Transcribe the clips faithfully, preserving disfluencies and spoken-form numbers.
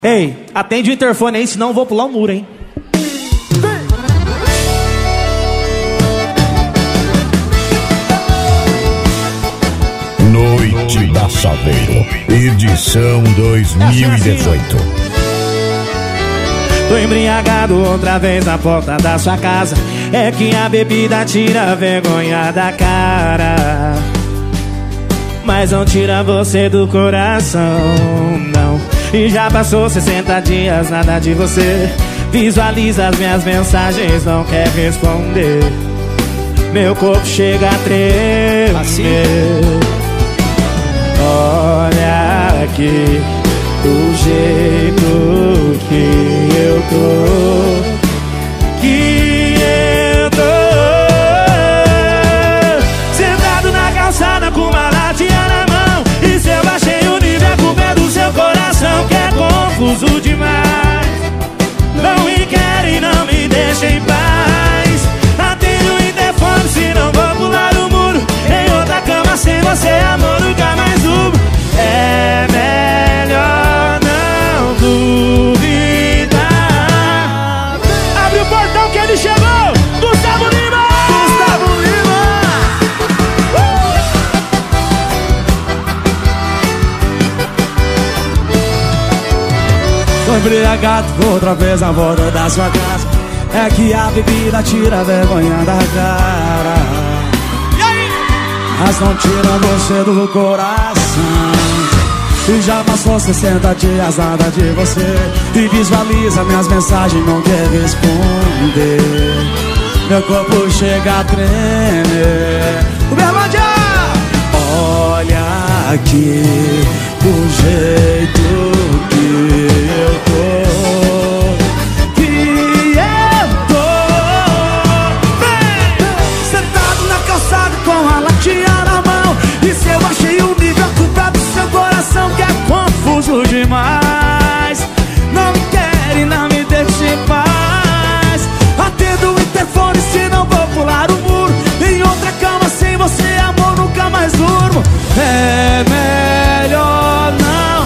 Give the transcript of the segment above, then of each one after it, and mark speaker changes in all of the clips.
Speaker 1: Ei, atende o interfone aí, senão eu vou pular o muro, hein?
Speaker 2: Noite da Saveiro, edição dois mil e dezoito.
Speaker 1: Tô embriagado outra vez na porta da sua casa. É que a bebida tira a vergonha da cara, mas não tira você do coração, não. E já passou sessenta dias, nada de você. Visualiza as minhas mensagens, não quer responder. Meu corpo chega a tremer assim. Olha aqui o jeito que eu tô, que eu tô sentado na calçada com uma latinha na mão. E se eu baixei o nível, a culpa é do seu coração, que é confuso demais. Não me quer e não me deixa em paz. Atende o interfone, se não vou pular o muro. Em outra cama sem você, amor, nunca mais durmo. É melhor não duvidar. Abre o portão que ele chegou. Gustavo Lima. Gustavo Lima. uh! Tô embriagado outra vez na volta da sua casa. É que a bebida tira a vergonha da cara, mas não tira você do coração. E já passou sessenta dias, nada de você. E visualiza minhas mensagens, não quer responder. Meu corpo chega a tremer. O Bermandia! Olha aqui o jeito que eu tô, que eu tô sentado na calçada com a latinha na mão. E se eu achei o nível, a culpa é do seu coração, que é confuso demais. Não me quer e não me deixa em paz. Atendo o interfone, se não vou pular o muro. Em outra cama sem você, amor, nunca mais durmo. É melhor não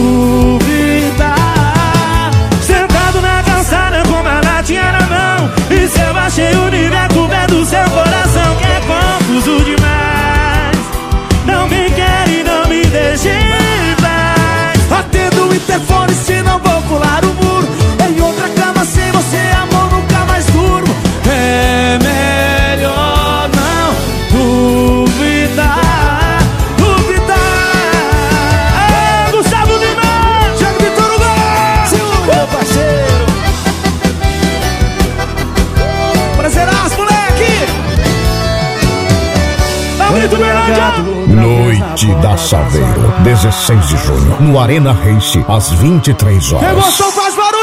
Speaker 1: duvidar. Sentado na calçada com uma latinha na mão. E se eu baixei o nível, a culpa é do seu coração, que é confuso demais. Não me quer e não me deixa em paz. Atendo o interfone, se não vou pular o muro. Em outra cama sem você, amor, nunca mais durmo. É melhor não duvidar. Duvidar. É, Gustavo Lima. Thiago Vitor Hugo. Meu parceiro. Prazeraço, moleque. Bonito, Berlândia.
Speaker 2: Noite da Saveiro, dezesseis de junho, no Arena Race, às vinte e três horas.
Speaker 1: Emoção faz barulho.